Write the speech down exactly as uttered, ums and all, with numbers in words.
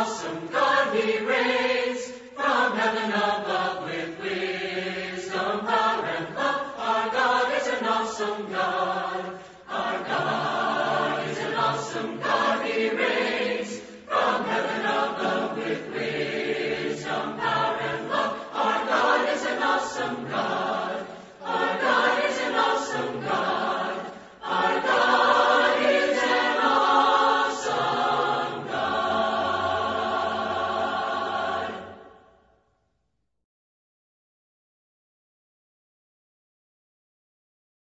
awesome God, He reigns from heaven above with wisdom, power, and love. Our God is an awesome God. Our God is an awesome God. He reigns from heaven above with wisdom, power, and love. Our God is an awesome God.